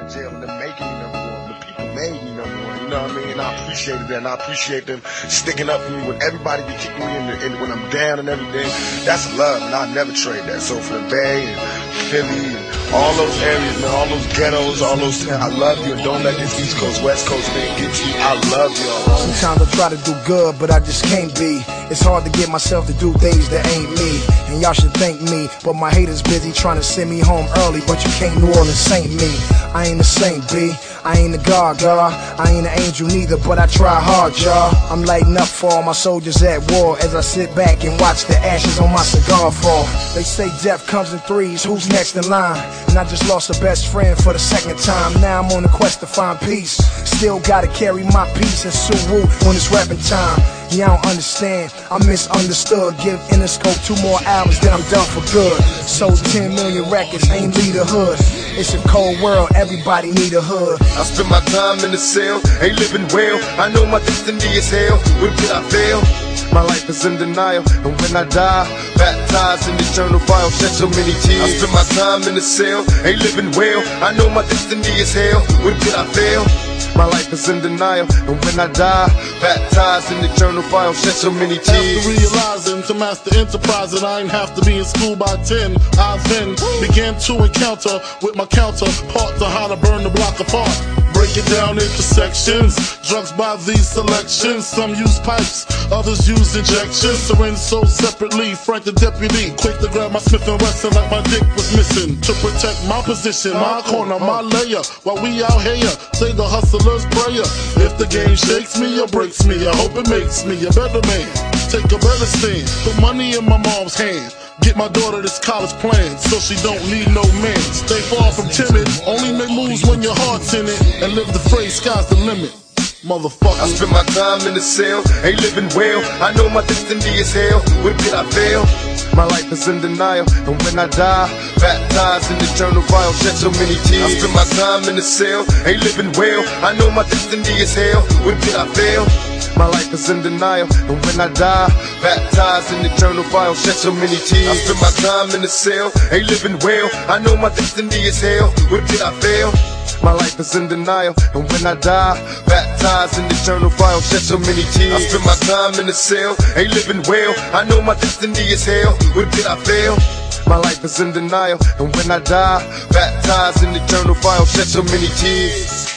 to jail and them making me number one. The people made me number one, you know what I mean? And I appreciated that, and I appreciate them sticking up for me when everybody be kicking me in when I'm down and everything. That's love, and I'll never trade that. So for the Bay and Philly and all those areas, man, all those ghettos, all those things, I love you, and don't let this East Coast, West Coast thing get to you. I love y'all. Sometimes I try to do good, but I just can't be. It's hard to get myself to do things that ain't me. And y'all should thank me, but my haters busy trying to send me home early. But you can't New Orleans saint me. I ain't a saint, B. I ain't a god, y'all. I ain't an angel neither, but I try hard, y'all. I'm lighting up for all my soldiers at war as I sit back and watch the ashes on my cigar fall. They say death comes in threes, who's next in line? And I just lost a best friend for the second time. Now I'm on a quest to find peace. Still gotta carry my peace and Suwu when it's rapping time. Yeah, I don't understand, I'm misunderstood. Give Interscope 2 more albums, then I'm done for good. Sold 10 million records, ain't lead a hood. It's a cold world, everybody need a hood. I spend my time in the cell, ain't living well. I know my destiny is hell, when did I fail? My life is in denial, and when I die, baptized in the eternal fire, shed so many tears. I spend my time in the cell, ain't living well. I know my destiny is hell, when did I fail? My life is in denial, and when I die, baptized in the eternal fire, shed so many tears. After realizing to master enterprise that I ain't have to be in school by 10, I then began to encounter with my counterpart to how to burn the block apart. Break it down into sections, drugs by these selections. Some use pipes, others use injections. Syringe sold separately, Frank the deputy quick to grab my Smith & Wesson like my dick was missing. To protect my position, my corner, my layer, while we out here, say the hustler's prayer. If the game shakes me or breaks me, I hope it makes me a better man. Take a better stand, put money in my mom's hand. Get my daughter this college plan, so she don't need no man. Stay far from timid, only make moves when your heart's in it. And live the phrase, sky's the limit, motherfucker. I spend my time in the cell, ain't living well. I know my destiny is hell, when did I fail? My life is in denial, and when I die, baptized in the eternal fire, shed so many tears. I spend my time in the cell, ain't living well. I know my destiny is hell, when did I fail? My life is in denial, and when I die, baptized in the eternal fire, shed so many tears. I spend my time in the cell, ain't living well. I know my destiny is hell, when did I fail? My life is in denial, and when I die, baptized in the eternal fire, shed so many tears. I spend my time in the cell, ain't living well. I know my destiny is hell, when did I fail? My life is in denial, and when I die, baptized in the eternal fire, shed so many tears.